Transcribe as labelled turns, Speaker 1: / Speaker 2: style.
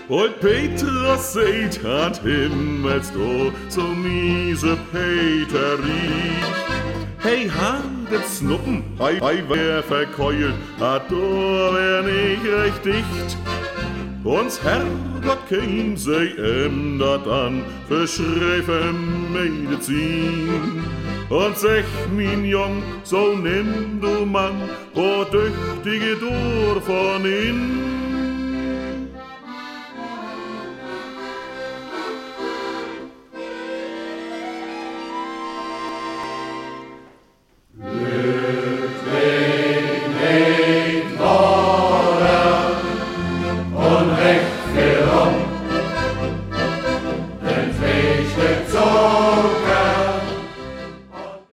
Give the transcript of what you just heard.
Speaker 1: Und Petrus seht an Himmels do, so miese Peterie. Hey, handet Snuppen, hei, wer verkeult, hat do wär nicht recht dicht. Uns Herrgott käm sei dat an, für schreife Medizin. Und sech, min Jung, so nimm du Mann, o tüchtige Dur von in.